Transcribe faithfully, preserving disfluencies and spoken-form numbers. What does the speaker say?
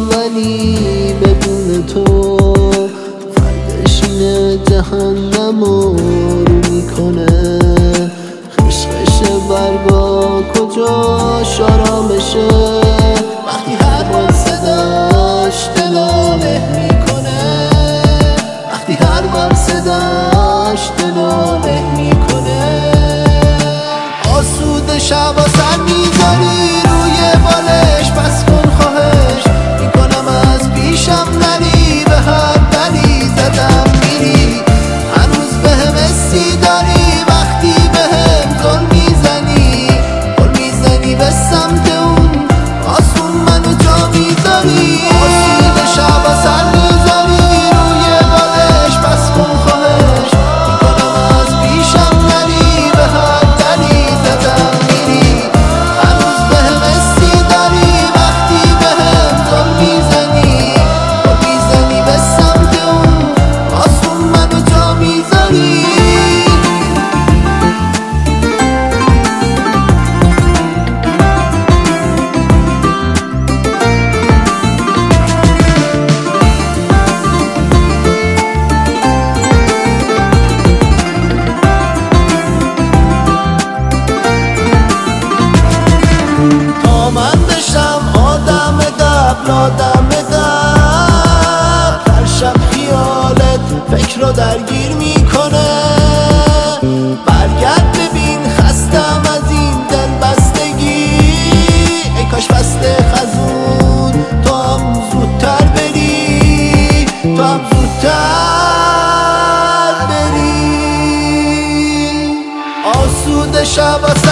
ولی بدون تو فردش اینه جهنم رو میکنه. خشخش برگا کجاش آرامشه وقتی هر بار صداش دلو له میکنه، وقتی هر بار صداش دلو له میکنه. آسوده شب و سر میذاری روی بالش، پس کن خواهش میکنم از پیشم نری، به هر دلی زدم میری. هنوز بهم حسی داری وقتی بهم گل میزنی، گل میزنی به سمت اون آسون منو جا میذاری. آسوده شب و سر میذاری روی بالش، پس کن خواهش میکنم از پیشم نری، به هر دلی زدم میری. هنوز بهم حسی داری وقتی بهم گل میزنی، گل میزنی به سمت اون آسون منو جا میذاری. تا من بشم آدم قبل آدم قبل، هر شب خیالت فکر رو درگیر میکنه. برگرد ببین خستم از این دل بستگی، ای کاش فصل خزون تو هم زودتر بری، تو هم زودتر بری. آسوده شب